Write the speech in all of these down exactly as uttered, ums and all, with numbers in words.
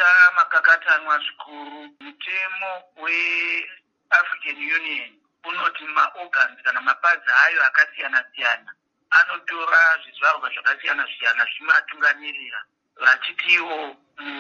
taita makakatanwa zvikuru. Mutemo weAfrican Union unoti maorgans kana mapazi ayo akasiyana siyana anotora zvizvarwa zvakasiyana siyana zvimatungamirira, vachitiwo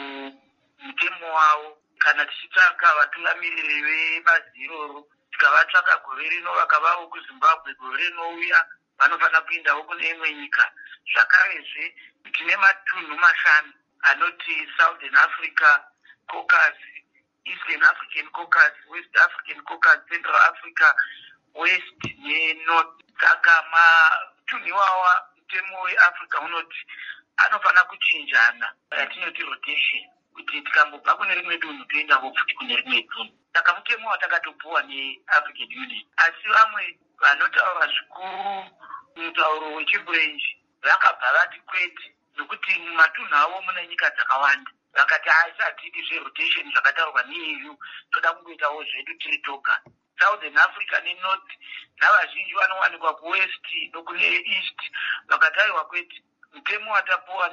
mutemo wavo kana tichitsvaka vatungamiriri vebazi iroro tikavatsvaka gore rino vakavawo kuZimbabwe, gore rinouya vanofanira kuendawo kune imwe nyika. Zvakarezve tine matunhu mashanu anoti Southern Africa Caucasus, Eastern African Caucasus, West African Caucasus, Central Africa, West neNorth. Saka matunhu iwawa mutemo weAfrica unoti anofanira kuchinjana, yatinoti rotation, kuti tikambobva kune rimwe dunhu toendawo futi kune rimwe dunhu. Saka mutemo watakatopuwa neAfrican Union. Asi vamwe vanotaura zvikuru mutauro wechibwenji vakabva vati kwete, nokuti mumatunhu avo mune nyika dzakawanda. Vakati haisatidi zverotation zvakataurwa neE U, toda kungoitawo zvedu tiri toga. Southern Africa neNorth navazhinji vanowanikwa kuWest nokune East. Vakataiwa kwete, mutemo watapuwa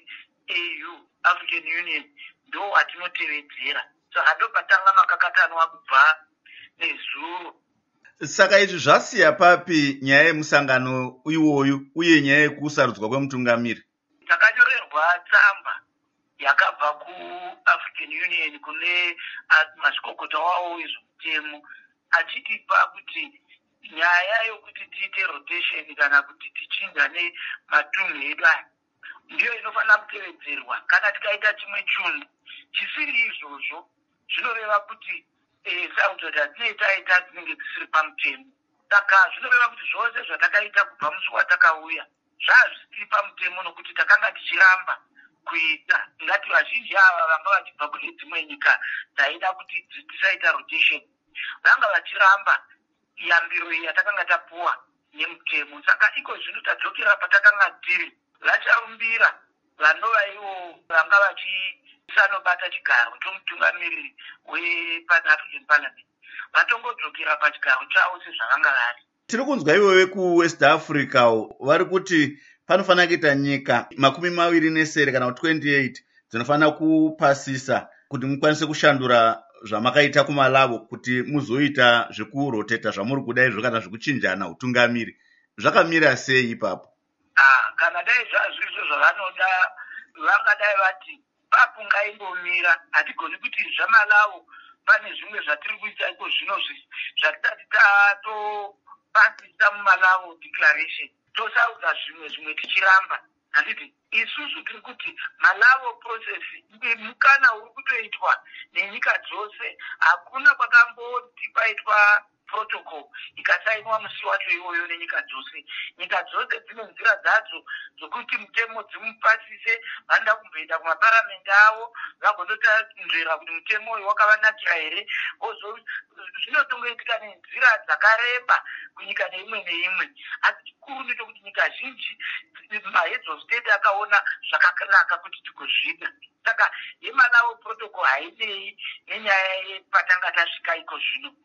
neE U, African Union, ndo watinotevedzera. Saka ndopatanga makakatanwa kubva nezuro. Saka izvi zvasiya papi nyaya yemusangano iwoyu uye nyaya yekusarudzwa kwemutungamiri? Takanyorerwa tsamba yakabva kuAfrican Union kune mazvikokota wavo wezvemutemo achitipa kuti nyaya yokuti tiite rotation kana kuti tichinjane matunhu edu aya ndiyo inofanira kutevedzerwa. Kana tikaita chimwe chunhu chisiri izvozvo zvinoreva kuti sarudzo dzatinoita dzinenge dzisiri pamutemo. Saka zvinoreva kuti zvose zvatakaita kubva musi watakauya zvazvisiri pamutemo, nokuti takanga tichiramba kuita. Ngati vazhinji ava vanga vachibva kune dzimwe nyika dzaida kuti tisaita rotation vanga vachiramba yambiro iyi yatakanga tapuwa nemutemo. Saka iko zvino tadzokera patakanga tiri, vacharumbira vanova ivo vanga vachisanobata chigaro chomutungamiriri wePan-African Parliament vatongodzokera pachigaro chavo sezvavanga vari. Tiri kunzwa iwewe kuWest Africa vari kuti panofanira kuita nyika makumi maviri nesere kana twenty-eight dzinofanira kupasisa kuti mukwanise kushandura zvamakaita kuMalawi kuti muzoita zvekuroteta zvamuri kuda izvo kana zvekuchinjana utungamiri. Zvakamira sei ipapo? Ah, kana dai zvazvizvo zvavanoda vangadai vati papu ngaimbomira, hatigoni kuti zvaMalawi pane zvimwe zvatiri kuita iko zvino zvatisati tatopasisa muMalawi declaration tosaudza zvimwe zvimwe tichiramba. Handiti isusu tiri kuti Malawi process mukana uri kutoitwa nenyika dzose, hakuna kwakamboti paitwa protocol ikasainwa musi wacho iwoyo nenyika dzose. Nyika dzose dzine nzira dzadzo dzokuti mutemo dzimupasise, vanoda kumboenda kumaparamende avo vagondotanzvera kuti mutemo uyu wakavanakira here. Zvinotongoitika nenzira dzakareba kunyika neimwe neimwe. Asi chikuru ndechekuti nyika zhinji maheads of state akaona zvakanaka kuti tigozvida. Saka yeMalawi protocol hainei nenyaya yepatanga tasvika iko zvino.